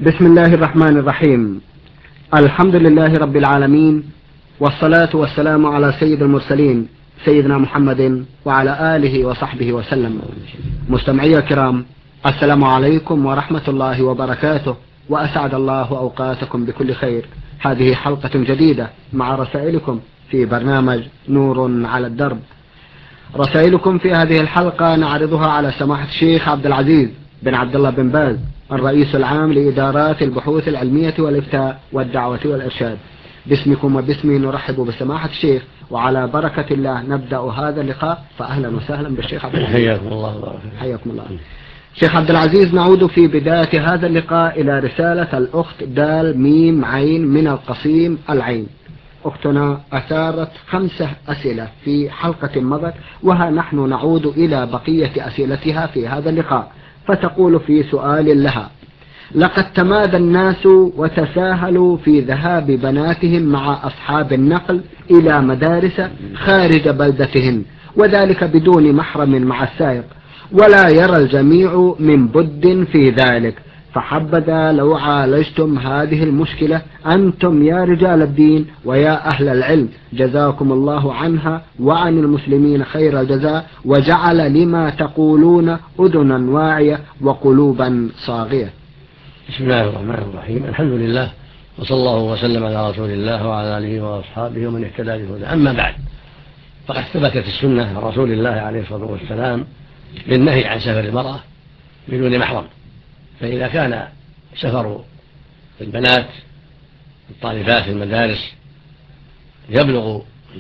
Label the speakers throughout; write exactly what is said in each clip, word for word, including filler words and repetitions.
Speaker 1: بسم الله الرحمن الرحيم. الحمد لله رب العالمين، والصلاة والسلام على سيد المرسلين سيدنا محمد وعلى آله وصحبه وسلم. مستمعي الكرام، السلام عليكم ورحمة الله وبركاته، وأسعد الله أوقاتكم بكل خير. هذه حلقة جديدة مع رسائلكم في برنامج نور على الدرب. رسائلكم في هذه الحلقة نعرضها على سماحة الشيخ عبد العزيز بن عبد الله بن باز، الرئيس العام لإدارات البحوث العلمية والإفتاء والدعوة والإرشاد. باسمكم وباسمي نرحب بسماحة الشيخ، وعلى بركة الله نبدأ هذا اللقاء. فأهلا وسهلا بالشيخ عبد العزيز.
Speaker 2: حياكم الله.
Speaker 1: حياكم الله. شيخ عبد العزيز، نعود في بداية هذا اللقاء إلى رسالة الأخت دال ميم عين من القصيم العين. أختنا أثارت خمسة أسئلة في حلقة مضت، وها نحن نعود إلى بقية أسئلتها في هذا اللقاء. فتقول في سؤال لها: لقد تمادى الناس وتساهلوا في ذهاب بناتهم مع أصحاب النقل إلى مدارس خارج بلدتهن، وذلك بدون محرم مع السائق، ولا يرى الجميع من بد في ذلك. فحبذا لو عالجتم هذه المشكلة أنتم يا رجال الدين ويا أهل العلم، جزاكم الله عنها وعن المسلمين خير الجزاء، وجعل لما تقولون أذنا واعية وقلوبا صاغية.
Speaker 2: بسم الله الرحمن الرحيم. الحمد لله، وصلى الله وسلم على رسول الله وعلى آله وأصحابه ومن اهتدى بهداه. أما بعد، فقد ثبتت السنة عن رسول الله عليه الصلاة والسلام بالنهي عن سفر المرأة بدون محرم. فإذا كان سفر البنات الطالبات في المدارس يبلغ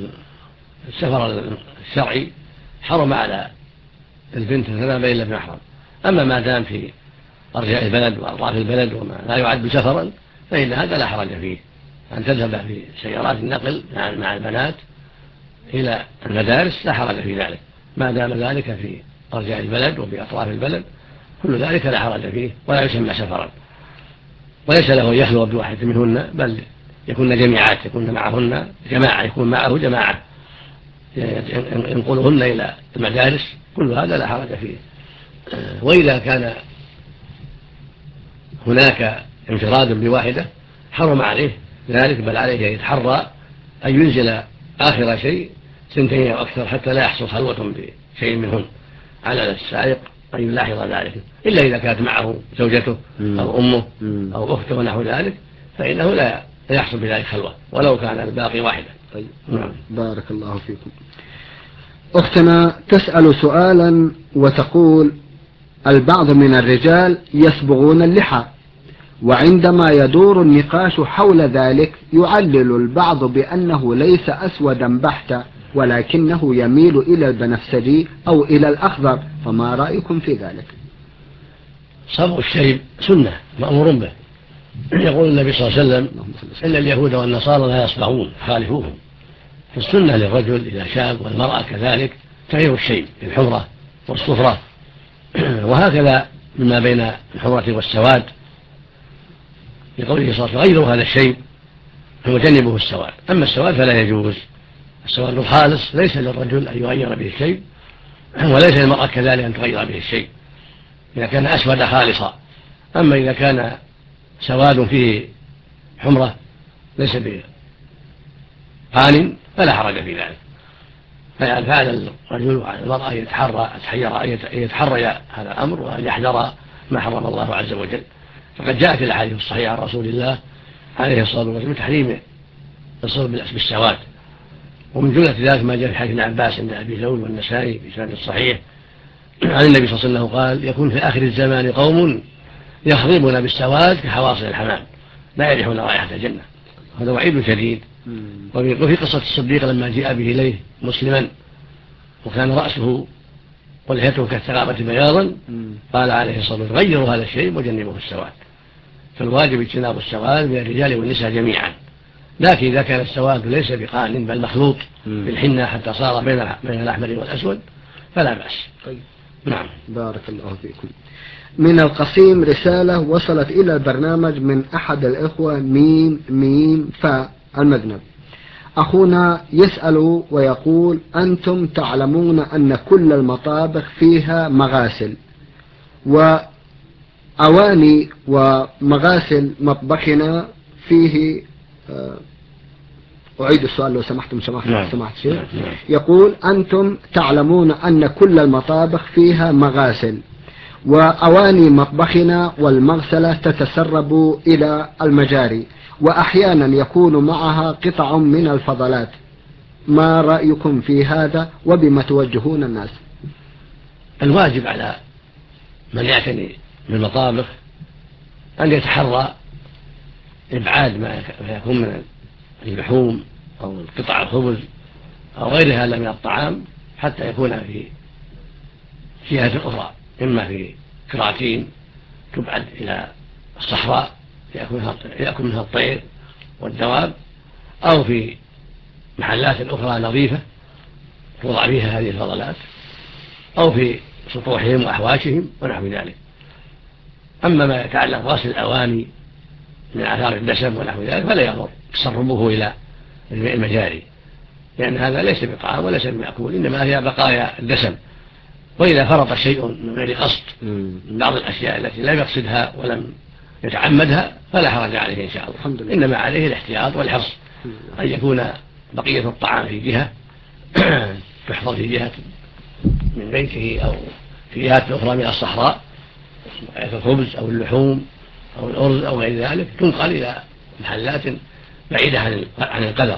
Speaker 2: السفر الشرعي حرم على البنت أن تذهب إلا بمحرم. أما ما دام في أرجاء البلد وأطراف البلد وما لا يعد سفرا فإن هذا لا حرج فيه، أن تذهب في سيارات النقل مع البنات إلى المدارس لا حرج في ذلك، ما دام ذلك في أرجاء البلد وفي أطراف البلد، كل ذلك لا حرج فيه ولا يسمى سفرا. وليس له أن يخلو بواحد منهن، بل يكون جميعات، يكون معهن جماعة، يكون معه جماعة ينقلهن إلى المدارس، كل هذا لا حرج فيه. وإذا كان هناك انفراد بواحدة حرم عليه ذلك، بل عليه أن يتحرى أن ينزل آخر شيء سنتين أو أكثر حتى لا يحصل خلوة بشيء منهن. على السائق أن يلاحظ ذلك، إلا إذا كانت معه زوجته أو أمه أو أخته ونحو ذلك فإنه لا يحصل بذلك خلوة ولو كان الباقي واحدة.
Speaker 1: طيب. نعم. بارك الله فيكم. أختنا تسأل سؤالا وتقول: البعض من الرجال يصبغون اللحى، وعندما يدور النقاش حول ذلك يعلل البعض بأنه ليس أسودا بحتا، ولكنه يميل إلى البنفسجي أو إلى الأخضر، فما رأيكم في ذلك؟
Speaker 2: صبغ الشيب سنة مأمور به. يقول النبي صلى الله عليه وسلم: إن اليهود والنصارى لا يصبغون، خالفوهم. فالسنة للرجل إذا شاب والمرأة كذلك تغيير الشيب الحمرة والصفرة، وهكذا مما بين الحمرة والسواد، لقوله صلى الله عليه وسلم: غيروا هذا الشيب وجنبوه السواد. أما السواد فلا يجوز، السواد الخالص ليس للرجل أن يغير به الشيب، وليس للمرأة كذلك أن تغير به الشيب إذا كان أسود خالصا. أما إذا كان سواد فيه حمرة ليس بقان فلا حرج في ذلك. فعلى الرجل وعلى المرأة يتحرى يتحرى هذا الأمر وأن يحذر ما حرم الله عز وجل. فقد جاءت الأحاديث الصحيحة عن رسول الله عليه الصلاة والسلام تحريم الصبغ بالسواد. ومن جملة ذلك ما جاء في حديث ابن عباس عند أبي داود والنسائي بسند الصحيح عن النبي صلى الله عليه وسلم قال: يكون في آخر الزمان قوم يخضبون بالسواد كحواصل الحمام لا يريحون رائحة الجنة. هذا وعيد شديد. وفي قصة الصديق لما جاء به إليه مسلما وكان رأسه ولحيته كالثغابة بياضا قال عليه الصلاة والسلام: غيروا هذا الشيء وجنبوه السواد. فالواجب اجتناب السواد من الرجال والنساء جميعا، لكن إذا كان السواد ليس بقان بل مخلوط بالحنة حتى صار بين الأحمر والأسود فلا بأس.
Speaker 1: طيب.
Speaker 2: نعم.
Speaker 1: بارك الله فيكم. من القصيم رسالة وصلت إلى البرنامج من أحد الإخوة ميم ميم فاء المذنب. أخونا يسأل ويقول: أنتم تعلمون أن كل المطابخ فيها مغاسل، أواني ومغاسل مطبخنا فيه آه أعيد السؤال لو سمحتم سماحة
Speaker 2: نعم.
Speaker 1: سماحة الشيخ.
Speaker 2: نعم. نعم.
Speaker 1: يقول أنتم تعلمون أن كل المطابخ فيها مغاسل، وأواني مطبخنا والمغسلة تتسرب إلى المجاري، وأحيانا يكون معها قطع من الفضلات، ما رأيكم في هذا وبما توجهون الناس؟
Speaker 2: الواجب على من يعتني بالمطابخ أن يتحرى إبعاد ما يكون من اللحوم أو قطع الخبز أو غيرها من الطعام، حتى يكون في جهة أخرى، إما في كراتين تبعد إلى الصحراء يأكل منها الطير والدواب، أو في محلات أخرى نظيفة توضع فيها هذه الفضلات، أو في سطوحهم وأحواشهم ونحو ذلك. أما ما يتعلق بغسل الأواني من آثار الدسم ونحو ذلك فلا يضر تسربه إلى المجاري، لأن هذا ليس بطعام وليس بمأكول، إنما هي بقايا الدسم. وإذا فرط شيء من غير قصد من بعض الأشياء التي لا يقصدها ولم يتعمدها فلا حرج عليه إن شاء الله. الحمد لله. إنما عليه الاحتياط والحرص أن يكون بقية الطعام في جهة تحفظ في جهة من بيته أو في جهات أخرى من الصحراء، بقية الخبز أو اللحوم أو الأرز أو غير ذلك، تنقل إلى محلات بعيدة عن القدر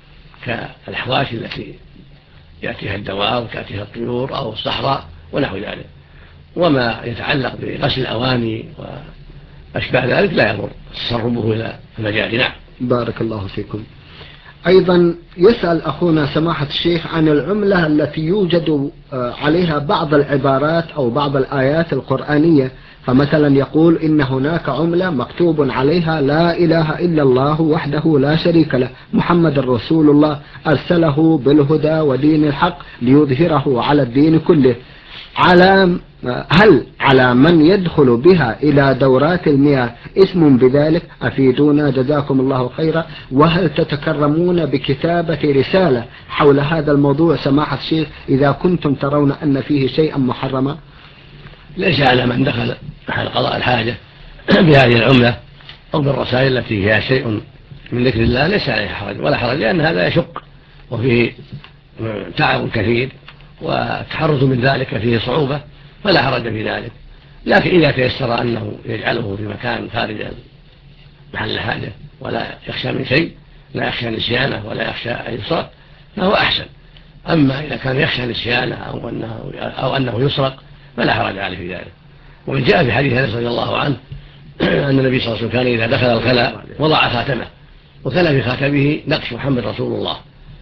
Speaker 2: كالأحواشي التي يأتيها الدواب وتأتيها الطيور أو الصحراء ونحو ذلك. وما يتعلق بغسل الأواني وأشباه ذلك لا يضر تسربه إلى المجاري. نعم.
Speaker 1: بارك الله فيكم. أيضا يسأل أخونا سماحة الشيخ عن العملة التي يوجد عليها بعض العبارات أو بعض الآيات القرآنية، فمثلا يقول إن هناك عملة مكتوب عليها لا إله إلا الله وحده لا شريك له محمد رسول الله أرسله بالهدى ودين الحق ليظهره على الدين كله، على هل على من يدخل بها إلى دورات المياه اسم بذلك؟ أفيدونا جزاكم الله خيرا. وهل تتكرمون بكتابة رسالة حول هذا الموضوع سماحة الشيخ إذا كنتم ترون أن فيه شيئا محرما؟
Speaker 2: ليس على من دخل محل قضاء الحاجة بهذه العملة أو بالرسائل التي فيها شيء من ذكر الله ليس عليها حرج ولا حرج، لأن هذا يشق وفيه تعب كثير والتحرز من ذلك فيه صعوبة، فلا حرج في ذلك. لكن إذا تيسر أنه يجعله في مكان خارج محل الحاجة ولا يخشى من شيء، لا يخشى نسيانه ولا يخشى أن يسرق، فهو أحسن. أما إذا كان يخشى نسيانه أو أنه, أو أنه يسرق فلا حرج عليه في ذلك. ومن جاء في حديث أنس رضي الله عنه أن النبي صلى الله عليه وسلم كان إذا دخل الخلاء وضع خاتمه، وكان في خاتمه نقش محمد رسول الله.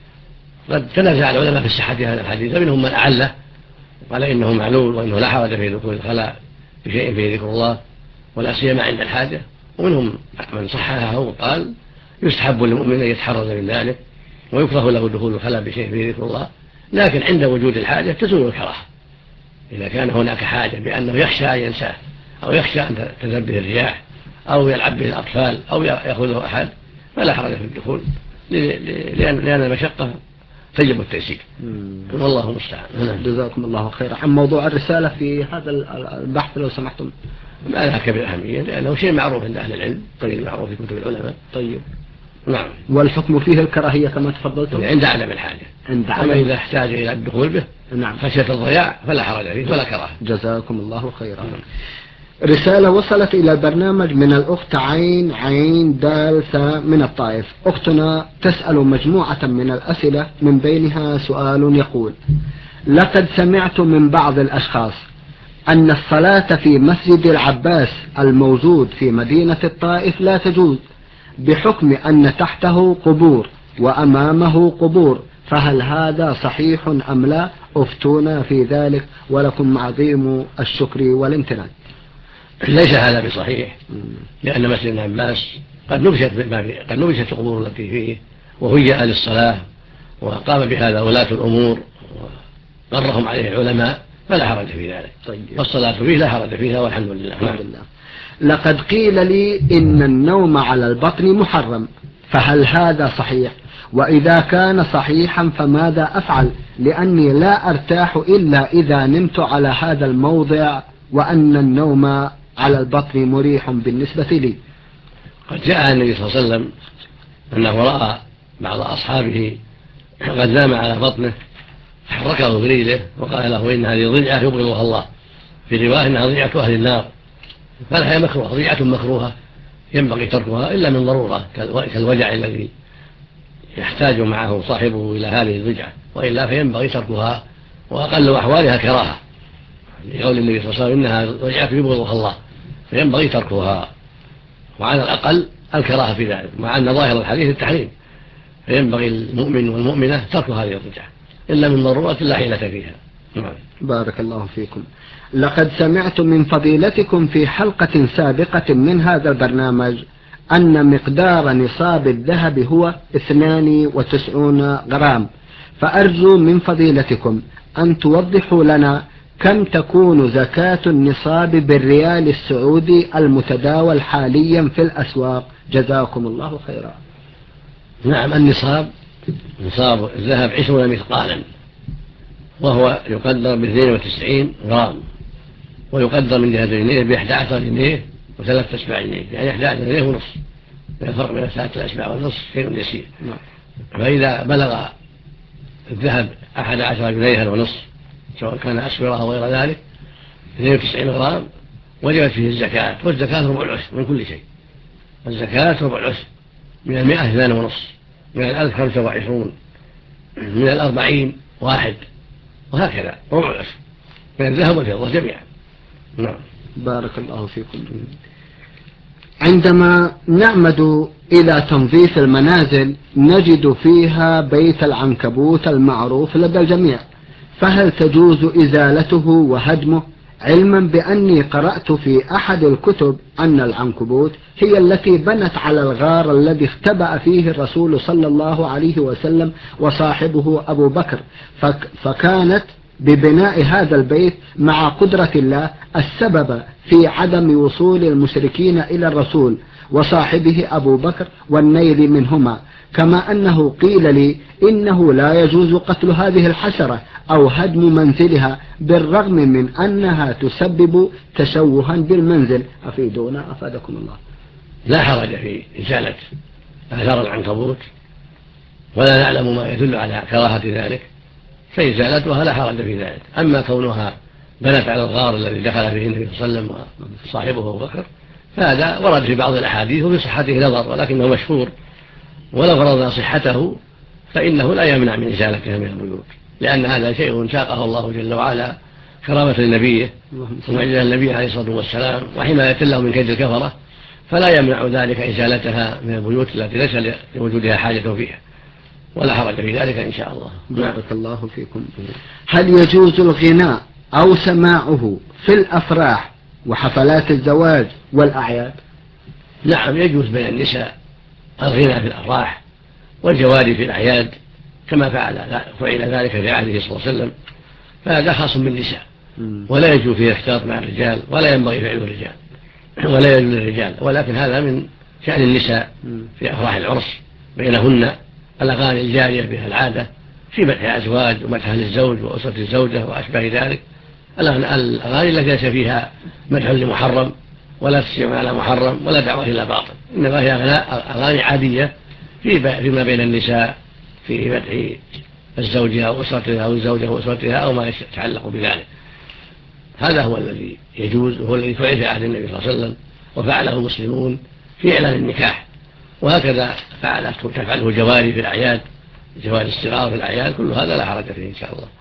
Speaker 2: قد تنازع العلماء في صحة هذا الحديث، منهم من أعله وقال إنه معلول وإنه لا حرج في دخول الخلاء بشيء فيه ذكر الله ولا سيما عند الحاجة، ومنهم من صححه وقال يستحب للمؤمن أن يتحرز من ذلك ويكره له دخول الخلاء بشيء فيه ذكر الله، لكن عند وجود الحاجة تزول الكراهة. إذا كان هناك حاجة بأنه يخشى أن ينساه أو يخشى أن تذهب به الرياح أو يلعب به الأطفال أو يأخذه أحد فلا حرج في الدخول، لأن, لأن المشقة تجب التيسير. والله المستعان.
Speaker 1: جزاكم الله خيرا. عن موضوع الرسالة في هذا البحث لو سمحتم.
Speaker 2: ما لها كبير أهمية لأنه شيء معروف عند أهل العلم، طيب معروف في كتب العلماء.
Speaker 1: طيب.
Speaker 2: نعم.
Speaker 1: والحكم فيه الكراهية كما تفضلتم
Speaker 2: عند عدم الحاجة،
Speaker 1: عند عدم.
Speaker 2: أما إذا احتاج إلى الدخول به
Speaker 1: نعم
Speaker 2: خشية الضياع فلا حرج فيه ولا كراهة.
Speaker 1: جزاكم الله خيرا. نعم. رسالة وصلت إلى البرنامج من الأخت عين عين دال ثاء من الطائف. أختنا تسأل مجموعة من الأسئلة، من بينها سؤال يقول: لقد سمعت من بعض الأشخاص أن الصلاة في مسجد العباس الموجود في مدينة الطائف لا تجوز بحكم أن تحته قبور وأمامه قبور، فهل هذا صحيح أم لا؟ أفتونا في ذلك ولكم عظيم الشكر والامتنان.
Speaker 2: ليس هذا بصحيح، لأن مسجد العباس قد نبشت قد نبشت القبور التي فيه وهيئ للصلاة وقام بهذا ولاة الأمور وقرهم عليه العلماء، فلا حرج في ذلك. طيب. والصلاة فيه لا حرج فيها والحمد لله.
Speaker 1: الحمد لله. لقد قيل لي إن النوم على البطن محرم، فهل هذا صحيح؟ وإذا كان صحيحا فماذا أفعل؟ لأني لا أرتاح إلا إذا نمت على هذا الموضع، وأن النوم على البطن مريح بالنسبة لي.
Speaker 2: قد جاء النبي صلى الله عليه وسلم أنه رأى بعض أصحابه قد نام على بطنه حركه بريده وقال له إن هذه ضيعة يبغضها الله، في رواية إنها ضيعة أهل النار، فلها مكروه ضيعة مكروهة ينبغي تركها إلا من ضرورة كالوجع الذي يحتاج معه صاحبه إلى هذه الضيعة، وإلا فينبغي تركها، وأقل أحوالها كراهة لقول النبي صلى الله عليه وسلم إنها ضيعة يبغضها الله، فينبغي تركها، وعلى الأقل الكراهة في ذلك، مع أن ظاهر الحديث التحريم، فينبغي المؤمن والمؤمنة ترك هذه الضيعة إلا من ضرورة لا حيلة فيها.
Speaker 1: بارك الله فيكم. لقد سمعت من فضيلتكم في حلقة سابقة من هذا البرنامج أن مقدار نصاب الذهب هو اثنان وتسعون غرام، فأرجو من فضيلتكم أن توضحوا لنا كم تكون زكاة النصاب بالريال السعودي المتداول حاليا في الأسواق، جزاكم الله خيرا.
Speaker 2: نعم، النصاب نصاب الذهب عشرون مثقالا، وهو يقدر باثنين وتسعين غرام، ويقدر من جهة جنيه بإحدى عشر جنيه وثلاثة أسباع جنيه، يعني إحدى عشر جنيه ونصف، الفرق بين ثلاثة أسباع والنصف شيء يسير. فإذا بلغ الذهب أحد عشر جنيها ونصف سواء كان أسورة أو غير ذلك اثنين وتسعين غرام وجبت فيه الزكاة، والزكاة ربع العشر من كل شيء، الزكاة ربع العشر، من المئة اثنان ونصف، من الألف خمسة وعشرون، من الأربعين واحد، وهكذا ربع العشر من الذهب والفضة جميعا. نعم.
Speaker 1: بارك الله فيكم. عندما نعمد إلى تنظيف المنازل نجد فيها بيت العنكبوت المعروف لدى الجميع، فهل تجوز إزالته وهدمه، علما بأني قرأت في أحد الكتب أن العنكبوت هي التي بنت على الغار الذي اختبأ فيه الرسول صلى الله عليه وسلم وصاحبه أبو بكر، فك فكانت ببناء هذا البيت مع قدرة الله السبب في عدم وصول المشركين إلى الرسول وصاحبه أبو بكر والنيل منهما، كما أنه قيل لي إنه لا يجوز قتل هذه الحشرة أو هدم منزلها بالرغم من أنها تسبب تشوها بالمنزل، أفيدونا أفادكم الله.
Speaker 2: لا حرج في إزالة آثار العنكبوت، ولا نعلم ما يدل على كراهة ذلك، فإزالتها لا حرج في ذلك. أما كونها بنت على الغار الذي دخل فيه النبي صلى الله عليه وسلم وصاحبه أبو بكر فهذا ورد في بعض الأحاديث وفي صحته نظر، ولكنه مشهور، ولو فرضنا صحته فإنه لا يمنع من إزالتها من البيوت، لأن هذا شيء ساقه الله جل وعلا كرامة لنبيه ومعجزة النبي عليه الصلاة والسلام وحماية له من كيد الكفرة، فلا يمنع ذلك إزالتها من البيوت التي ليس لوجودها حاجة فيها، ولا حرج في ذلك إن شاء الله.
Speaker 1: بارك الله فيكم. هل يجوز الغناء أو سماعه في الأفراح وحفلات الزواج والأعياد؟
Speaker 2: نعم، يجوز بين النساء الغناء في الأفراح والجواري في الأعياد، كما فعل فعل ذلك في عهده صلى الله عليه وسلم، فهذا خاص بالنساء، ولا يجوز فيه اختلاط مع الرجال، ولا ينبغي فعل الرجال ولا يجوز للرجال، ولكن هذا من شأن النساء في أفراح العرس بينهن الأغاني الجارية بها العادة في مدح الأزواج ومدحها للزوج وأسرة الزوجة وأشباه ذلك، الأغاني التي ليس فيها مدح لمحرم ولا تسمع على محرم ولا دعوة إلى باطل، إنما هي أغاني عادية فيما بين النساء في مدح الزوجة أو أسرتها أو الزوجة وأسرتها أو ما يتعلق بذلك. هذا هو الذي يجوز وهو الذي فعل في عهد النبي صلى الله عليه وسلم وفعله المسلمون في إعلان النكاح، وهكذا فعلته تفعله الجواري في الأعياد، جواري الصغار في الأعياد، كل هذا لا حرج فيه إن شاء الله.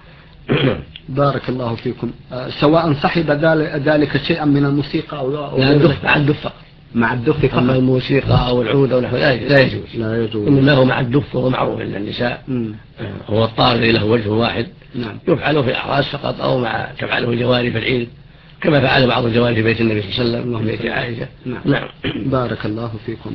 Speaker 1: بارك الله فيكم. سواء صحب ذلك شيئا من الموسيقى أو
Speaker 2: مع الدف مع الدف
Speaker 1: مع الدف فقط،
Speaker 2: أما الموسيقى أو العود أو نحو ذلك لا يجوز
Speaker 1: لا يجوز
Speaker 2: إنما هو مع الدف وهو معروف عند النساء، هو الطاري له وجه واحد،
Speaker 1: نعم.
Speaker 2: يفعله في الأعراس فقط أو مع تفعله الجواري في العيد كما فعل بعض الجواري في بيت النبي صلى الله عليه وسلم وفي بيت عائشة.
Speaker 1: نعم. نعم. بارك الله فيكم.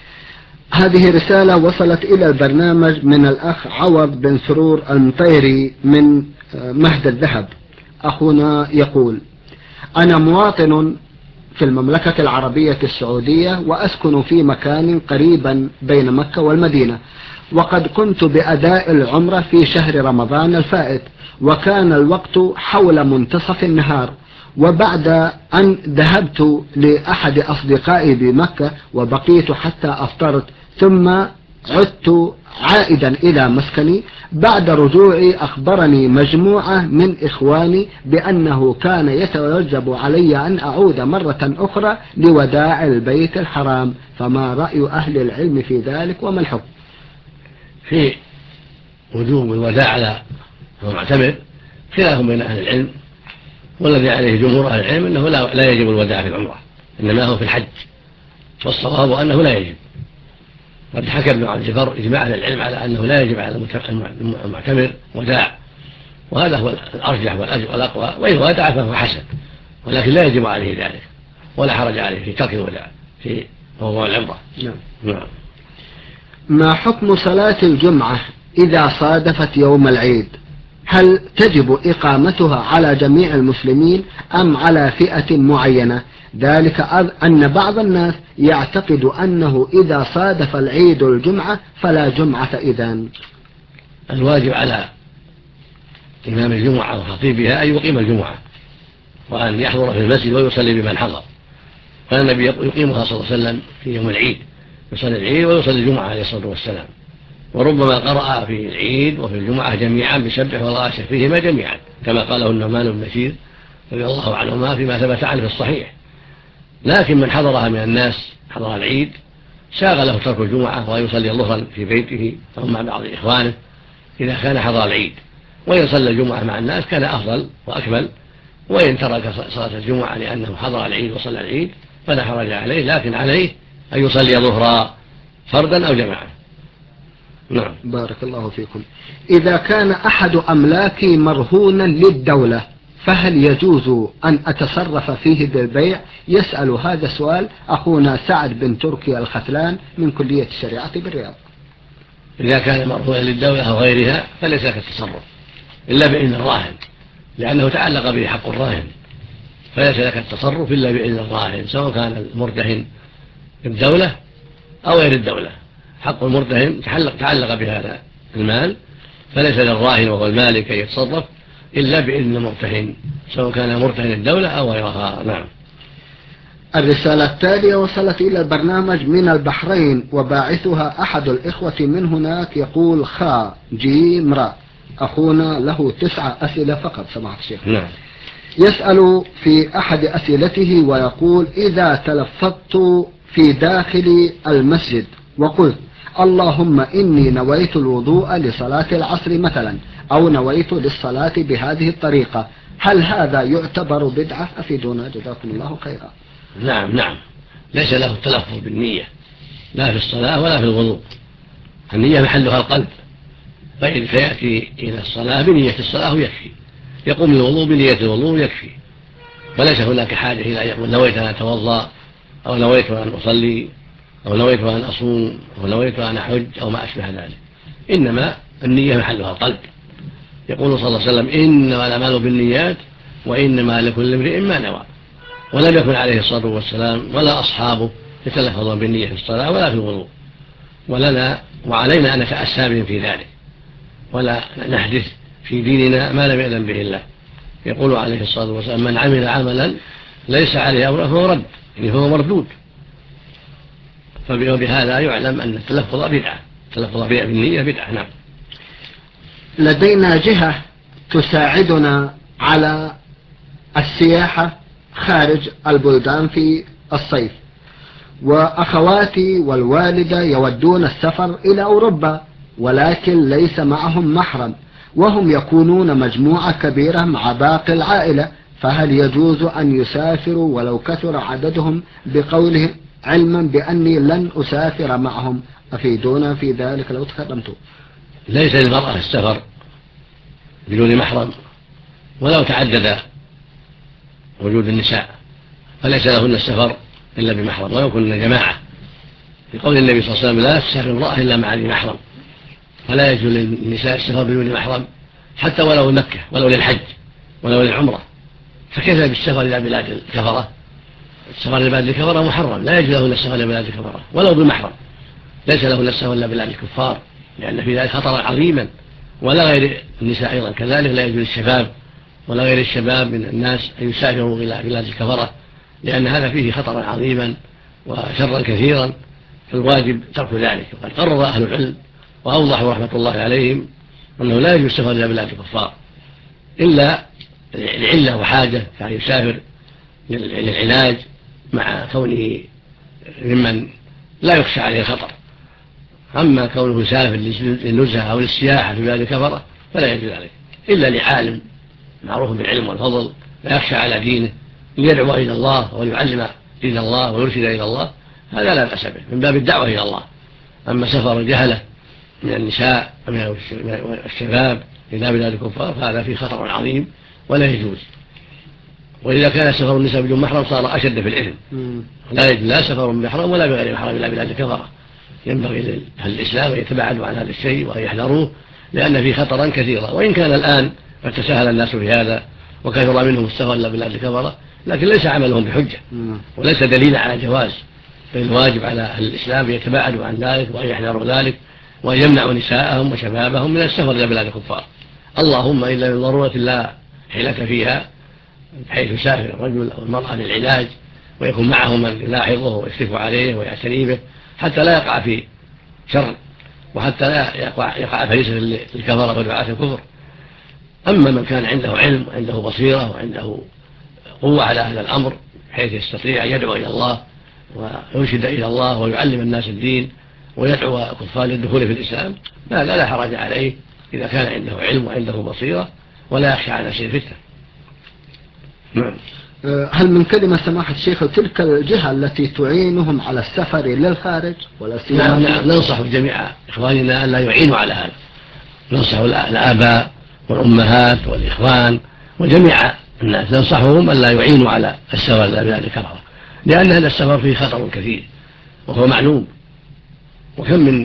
Speaker 1: هذه رسالة وصلت إلى البرنامج من الأخ عوض بن سرور المطيري من مهد الذهب. أخونا يقول: أنا مواطن في المملكة العربية السعودية وأسكن في مكان قريبا بين مكة والمدينة، وقد كنت بأداء العمرة في شهر رمضان الفائت، وكان الوقت حول منتصف النهار، وبعد أن ذهبت لأحد أصدقائي بمكة وبقيت حتى أفطرت، ثم عدت عائدا إلى مسكني. بعد رجوعي أخبرني مجموعة من إخواني بأنه كان يتوجب علي أن أعود مرة أخرى لوداع البيت الحرام، فما رأي أهل العلم في ذلك وما الحكم؟
Speaker 2: في وجوب الوداع على المعتمر خلاف بين أهل العلم، والذي عليه جمهور أهل العلم أنه لا يجب الوداع في العمرة، إنما هو في الحج، والصواب أنه لا يجب. قد حكى ابن عبد البر إجماع أهل العلم على أنه لا يجب على المعتمر وداع، وهذا هو الأرجح والأقوى، وإن وداع فهو حسن، ولكن لا يجب عليه ذلك ولا حرج عليه في ترك الوداع في موضوع العمرة.
Speaker 1: نعم.
Speaker 2: نعم.
Speaker 1: ما حكم صلاة الجمعة إذا صادفت يوم العيد؟ هل تجب إقامتها على جميع المسلمين أم على فئة معينة؟ ذلك أن بعض الناس يعتقد أنه إذا صادف العيد الجمعة فلا جمعة إذن.
Speaker 2: الواجب على إمام الجمعة وخطيبها أن يقيم الجمعة، وأن يحضر في المسجد ويصلي بمن حضر، فالنبي يقيمها صلى الله عليه وسلم في يوم العيد، يصلي العيد ويصلي الجمعة عليه الصلاة والسلام، وربما قرأ في العيد وفي الجمعة جميعا بسبح والله فيهما جميعا، كما قاله النعمان بن بشير رضي الله عنهما فيما ثبت عنه في الصحيح. لكن من حضرها من الناس حضر العيد شاغله ترك الجمعة ويصلي الظهر في بيته أو مع بعض إخوانه إذا كان حضر العيد، وإن صلى الجمعة مع الناس كان أفضل وأكمل، وإن ترك صلاة الجمعة لأنه حضر العيد وصلى العيد فلا حرج عليه، لكن عليه أن يصلي ظهرا فردا أو جماعة. نعم.
Speaker 1: بارك الله فيكم. إذا كان أحد أملاكي مرهونا للدولة فهل يجوز أن أتصرف فيه بالبيع؟ يسأل هذا السؤال أخونا سعد بن تركي الختلان من كلية الشريعة بالرياض.
Speaker 2: إذا كان مرهونا للدولة أو غيرها فليس لك التصرف إلا بإذن الراهن، لأنه تعلق به حق الراهن، فليس لك التصرف إلا بإذن الراهن، سواء كان المرتهن بالدولة أو غير الدولة. حق المرتهن تعلق, تعلق بهذا المال، فليس للراهن وهو المالك أن يتصرف إلا بإذن المرتهن، سواء كان مرتهن الدولة أو غيرها. نعم.
Speaker 1: الرسالة التالية وصلت إلى البرنامج من البحرين، وباعثها أحد الإخوة من هناك، يقول خا جيم را. أخونا له تسعة أسئلة فقط سماحة الشيخ.
Speaker 2: نعم.
Speaker 1: يسأل في أحد أسئلته ويقول: إذا تلفظت في داخل المسجد وقلت اللهم إني نويت الوضوء لصلاة العصر مثلا، أو نويت للصلاة بهذه الطريقة، هل هذا يعتبر بدعة؟ أفيدونا جزاكم الله خيرا.
Speaker 2: نعم نعم ليس له التلفظ بالنية لا في الصلاة ولا في الوضوء، النية محلها القلب، فإن فيأتي إلى الصلاة بنية الصلاة يكفي، يقوم الوضوء بنية الوضوء يكفي، وليس هناك حاجة إلى أن يقول نويت أن أتوضأ أو نويت أن أصلي أو نويت أن أصوم أو نويت أن أحج أو ما أشبه ذلك، إنما النية محلها القلب. يقول صلى الله عليه وسلم: إنما الأعمال بالنيات وإنما لكل امرئ ما نوى. ولم يكن عليه الصلاة والسلام ولا أصحابه يتلفظون بالنية في الصلاة ولا في الوضوء، ولنا وعلينا أن نتأسى بهم في ذلك، ولا نحدث في ديننا ما لم يأذن به الله. يقول عليه الصلاة والسلام: من عمل عملا ليس عليه أمرنا فهو رد، يعني فهو مردود. فبهذا يعلم أن التلفظ بدعة، التلفظ بالنية بدعة. نعم.
Speaker 1: لدينا جهة تساعدنا على السياحة خارج البلدان في الصيف، وأخواتي والوالدة يودون السفر إلى أوروبا ولكن ليس معهم محرم، وهم يكونون مجموعة كبيرة مع باقي العائلة، فهل يجوز أن يسافروا ولو كثر عددهم بقولهم علما بأني لن أسافر معهم؟ أفيدونا في ذلك لو تكرمتم.
Speaker 2: ليس للمرأة السفر بدون محرم ولو تعدد وجود النساء، فليس لهن السفر إلا بمحرم ولو كن جماعة، لقول النبي صلى الله عليه وسلم: لا تسافر امرأة إلا مع ذي محرم. فلا يجوز للنساء السفر بدون محرم حتى ولو مكة ولو للحج ولو للعمرة، فكيف بالسفر إلى بلاد الكفرة؟ السفر إلى بلاد الكفرة محرم، لا يجوز لهن السفر إلى بلاد الكفرة ولو بمحرم، ليس لهن السفر إلى بلاد الكفار، لأن في ذلك خطرا عظيما. ولا غير النساء أيضا كذلك لا يجوز للشباب ولا غير الشباب من الناس أن يسافروا إلى بلاد الكفرة، لأن هذا فيه خطرا عظيما وشرا كثيرا، فالواجب ترك ذلك. وقد قرر أهل العلم وأوضحوا رحمة الله عليهم أنه لا يجوز السفر إلى بلاد الكفار إلا لعلة وحاجة، يعني يسافر للعلاج مع كونه ممن لا يخشى عليه الخطر. أما كونه يسافر للنزهة أو للسياحة في بلاد الكفرة فلا يجوز ذلك إلا لعالم معروف بالعلم والفضل لا يخشى على دينه ليدعو إلى الله وليعلم دين الله ويرشد إلى الله، هذا لا بأس به من باب الدعوة إلى الله. أما سفر الجهلة من النساء ومن الشباب إلى بلاد الكفار فهذا فيه خطر عظيم ولا يجوز. وإذا كان سفر النساء بدون محرم صار أشد في الإثم، لا يجوز لا سفر بمحرم ولا بغير محرم إلى بلاد الكفرة. ينبغي لأهل الإسلام أن يتباعدوا عن هذا الشيء وأن يحذروه، لأن فيه خطرا كثيرا. وإن كان الآن قد تساهل الناس في هذا وكثر منهم السفر إلى بلاد الكفرة، لكن ليس عملهم بحجة وليس دليلا على جواز، فالواجب على أهل الإسلام أن يتباعدوا عن ذلك وأن يحذروا ذلك وأن يمنعوا نساءهم وشبابهم من السفر إلى بلاد الكفار، اللهم إلا لضرورة لا حيلة فيها، بحيث يسافر الرجل أو المرأة للعلاج ويكون معه من يلاحظه ويشرف عليه ويعتني به حتى لا يقع في شر وحتى لا يقع, يقع فريسة للكفرة ودعاة الكفر. أما من كان عنده علم وعنده بصيرة وعنده قوة على هذا الأمر بحيث يستطيع أن يدعو إلى الله ويرشد إلى الله ويعلم الناس الدين ويدعو الكفار للدخول في الإسلام، لا لا حرج عليه إذا كان عنده علم وعنده بصيرة ولا يخشى على نفسه الفتنة. نعم.
Speaker 1: هل من كلمة سماحة الشيخ تلك الجهة التي تعينهم على السفر للخارج ولا سيما؟
Speaker 2: نعم نعم، ننصح جميع إخواننا أن لا يعينوا على هذا، ننصح الآباء والأمهات والإخوان وجميع الناس ننصحهم أن لا يعينوا على السفر إلى بلاد الكفرة، لأن هذا السفر فيه خطر كثير وهو معلوم. وكم من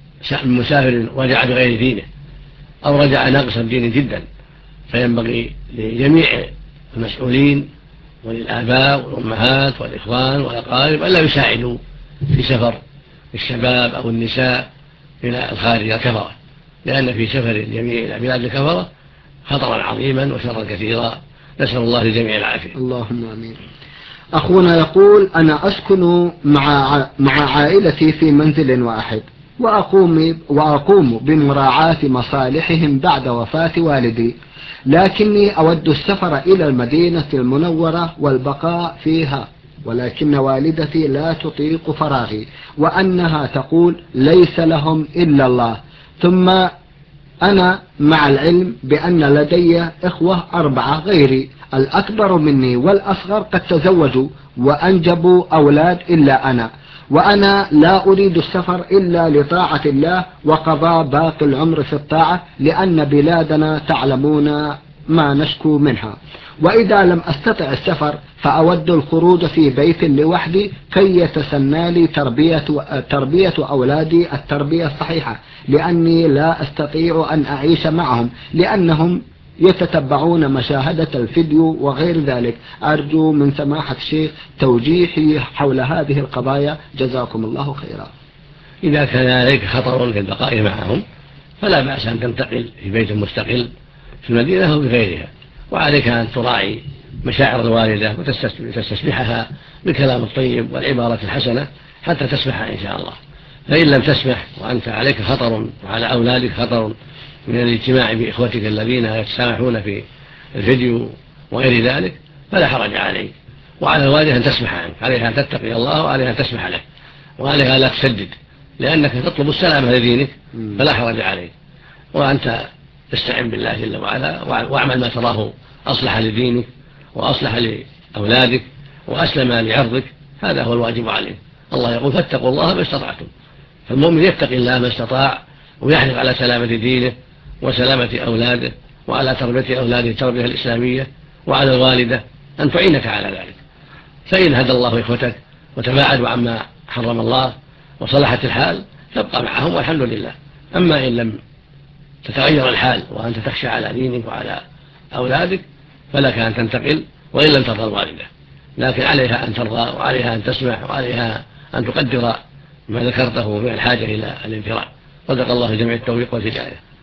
Speaker 2: مسافر رجع بغير دينه أو رجع ناقص الدين جدا، فينبغي لجميع المسؤولين وللآباء والأمهات والإخوان والأقارب ألا يساعدوا في سفر الشباب أو النساء إلى الخارج الكفرة، لأن في سفر الجميع إلى بلاد الكفرة خطرا عظيما وشرا كثيرا، نسأل الله لجميع العافية.
Speaker 1: اللهم آمين. أخونا يقول: أنا أسكن مع مع عائلتي في منزل واحد وأقوم وأقوم بمراعاة مصالحهم بعد وفاة والدي، لكني أود السفر إلى المدينة المنورة والبقاء فيها، ولكن والدتي لا تطيق فراغي وأنها تقول ليس لهم إلا الله. ثم أنا مع العلم بأن لدي إخوة أربعة غيري، الأكبر مني والأصغر قد تزوجوا وأنجبوا أولاد إلا أنا، وأنا لا أريد السفر إلا لطاعة الله وقضاء باقي العمر في الطاعة، لأن بلادنا تعلمون ما نشكو منها. وإذا لم أستطع السفر فأود الخروج في بيت لوحدي كي يتسنى لي تربية, تربية أولادي التربية الصحيحة، لأني لا أستطيع أن أعيش معهم لأنهم يتتبعون مشاهدة الفيديو وغير ذلك. أرجو من سماحة الشيخ توجيهي حول هذه القضايا، جزاكم الله خيرا.
Speaker 2: إذا كان عليك خطر في البقاء معهم فلا بأس أن تنتقل في بيت مستقل في المدينة أو بغيرها، وعليك أن تراعي مشاعر الوالدة وتستسمحها بالكلام الطيب والعبارة الحسنة حتى تسمحها إن شاء الله. فإن لم تسمح وأنت عليك خطر وعلى أولادك خطر من الاجتماع بإخوتك الذين يتسامحون في الفيديو وغير ذلك فلا حرج عليك، وعلى الوالدة أن تسمح عنك، عليها أن تتقي الله وعليها أن تسمح لك، وعليها لا تسدد لأنك تطلب السلامة لدينك فلا حرج عليك. وأنت استعن بالله جل وعلا واعمل ما تراه أصلح لدينك وأصلح لأولادك وأسلم لعرضك، هذا هو الواجب عليك. الله يقول: فاتقوا الله ما استطعتم، فالمؤمن يتقي الله ما استطاع ويحرص على سلامة دينه وسلامة أولاده وعلى تربية أولاده التربية الإسلامية، وعلى الوالدة أن تعينك على ذلك. فإن هدى الله إخوتك وتباعدوا عما حرم الله وصلحت الحال تبقى معهم والحمد لله. أما إن لم تتغير الحال وأنت تخشى على دينك وعلى أولادك فلك أن تنتقل وإن لم ترضى الوالدة، لكن عليها أن ترضى وعليها أن تسمح وعليها أن تقدر ما ذكرته من الحاجة إلى الانفراد. صدق الله جميع التوفيق والهداية.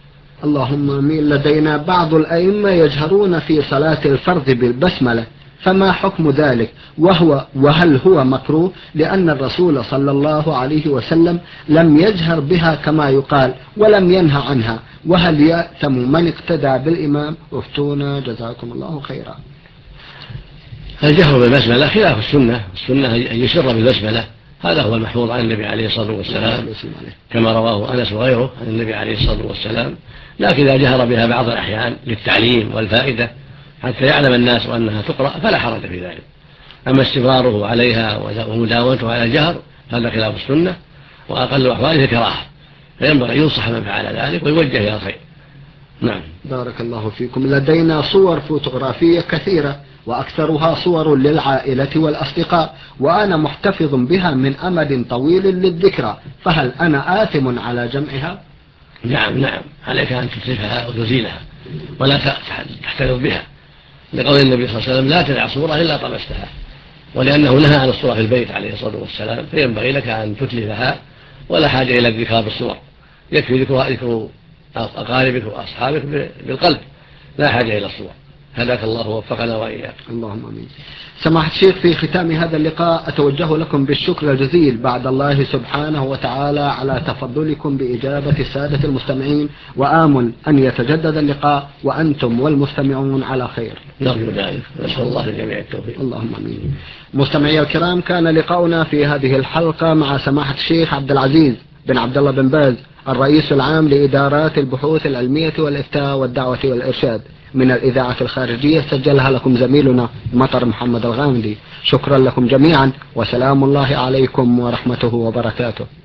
Speaker 1: اللهم امين. لدينا بعض الأئمة يجهرون في صلاة الفرض بالبسملة، فما حكم ذلك؟ وهو وهل هو مكروه؟ لأن الرسول صلى الله عليه وسلم لم يجهر بها كما يقال ولم ينهى عنها، وهل يأثم من اقتدى بالإمام؟ افتونا جزاكم الله خيرا.
Speaker 2: الجهر بالبسملة خلاف السنة، السنة أن يسر بالبسملة، هذا هو المحفوظ عن النبي عليه الصلاة والسلام كما رواه أنس وغيره عن النبي عليه الصلاة والسلام. لكن إذا جهر بها بعض الأحيان للتعليم والفائدة حتى يعلم الناس أنها تقرأ فلا حرج في ذلك. أما استمراره عليها ومداومته على الجهر هذا خلاف السنة، وأقل أحواله كراهة، فينبغي ينصح من فعل ذلك ويوجه إلى الخير. نعم.
Speaker 1: بارك الله فيكم. لدينا صور فوتوغرافية كثيرة وأكثرها صور للعائلة والأصدقاء، وأنا محتفظ بها من أمد طويل للذكرى، فهل أنا آثم على جمعها؟
Speaker 2: نعم نعم، عليك أن تتركها وتزيلها ولا تحتفظ بها، لقول النبي صلى الله عليه وسلم لا تدع صورة إلا طمستها، ولأنه نهى عن الصورة في البيت عليه الصلاة والسلام، فينبغي لك أن تتلفها ولا حاجة إلى الذكرى بالصور، يكفي ذكر أقاربك وأصحابك بالقلب، لا حاجة إلى الصور. هداك الله ووفقنا وإياك.
Speaker 1: اللهم آمين. سماحة الشيخ، في ختام هذا اللقاء أتوجه لكم بالشكر الجزيل بعد الله سبحانه وتعالى على تفضلكم بإجابة السادة المستمعين، وآمل أن يتجدد اللقاء وأنتم والمستمعون على خير.
Speaker 2: نرجو ذلك، نسأل الله للجميع التوفيق.
Speaker 1: اللهم آمين. مستمعي الكرام، كان لقاؤنا في هذه الحلقة مع سماحة الشيخ عبد العزيز بن عبد الله بن باز، الرئيس العام لإدارات البحوث العلمية والإفتاء والدعوة والإرشاد، من الإذاعة الخارجية، سجلها لكم زميلنا مطر محمد الغامدي. شكرا لكم جميعا، وسلام الله عليكم ورحمته وبركاته.